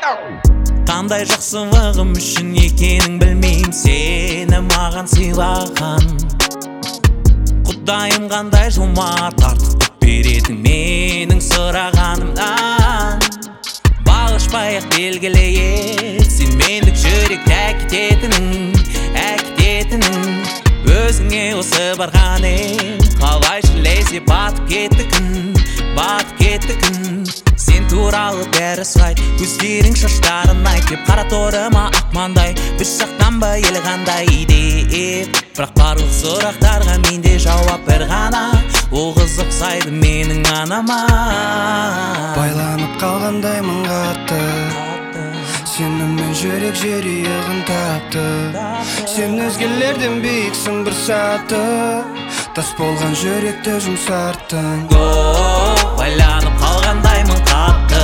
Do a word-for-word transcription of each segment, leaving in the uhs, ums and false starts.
Қандай жақсылығым үшін екенін білмеймін, сені маған сыйлаған Құдайым қандай жомарт, артық беретін менің сұрағанымнан. Бағышпай-ақ белгілі ет, сен мендік жүректі әкететінің, әкететінің. Өзіңе осы барған ем, қалайша лезде батып кетті күн, батып кетті күн. Сен туралы бәрі сұрайды, көздерің шаштарын айт деп, қара торыма ақмандай, біз жақтан ба елі қандай деп. Бірақ барлық сұрақтарға менде жауап бір ғана, ол қыз ұқсайды менің анама. Байланып қалғандаймын қатты, сенімен жүрек жериығын тапты. Сен өзгелерден биіксің бір саты, тас болған жүректі жұмсарттың. Байланып қалғандаймын қатты,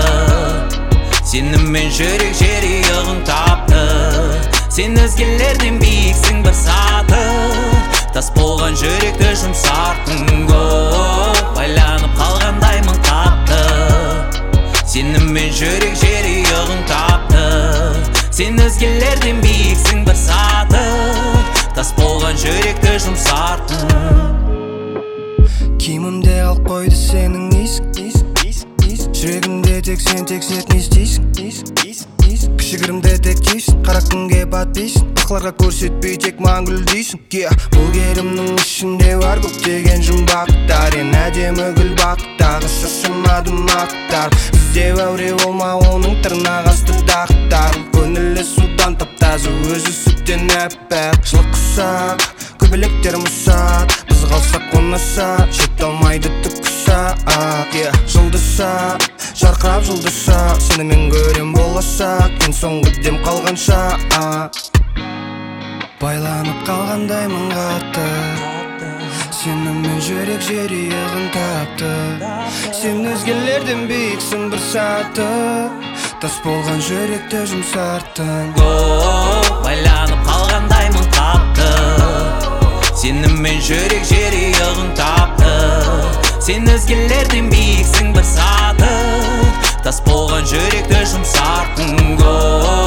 сенімен жүрек жериығын тапты. Сен өзгелерден биіксің бір саты, тас болған жүректі жұмсарттың. Байланып қалғандаймын қатты, сенімен жүрек жериығын тапты. Сен өзгелерден биіксің бір саты, тас болған жүректі жұмсарттың. Киімімде алып қойды сенің исің, жүрегімде тек сен тек сен не істейсің. Кішігірімде тек тейсің, қара күнге батпейсің, бақыларға көрсетпей тек маған гүлдейсің. Бұл керімнің ішінде бар көптеген жұмбақтар, ең әдемі гүл бақыттағы шашылмадым ақтар. Іздеу әуре болма оның тырнақ асты дақтар, көңілі судан таптазы өзі сүттен әппақ. Жылы құсақ, көбелектер мұсат, біз қалсақ қонаса, жет алмайды түк құсақ. Жылдыса, жарқырап жылдыса, сенімен көрем боласақ, ең соңғы дем қалғанша. Байланып қалғандаймын қатты, сенімен жүрек жериығын тапты. Сен өзгелерден биіксің бір саты, тас болған жүректі жұмсарттың. Байланып қалғандаймын қатты, сенімен жүрек жериығын тапты. Сен өзгелерден биіксің бір саты, тас болған жүректі жұмсарттың.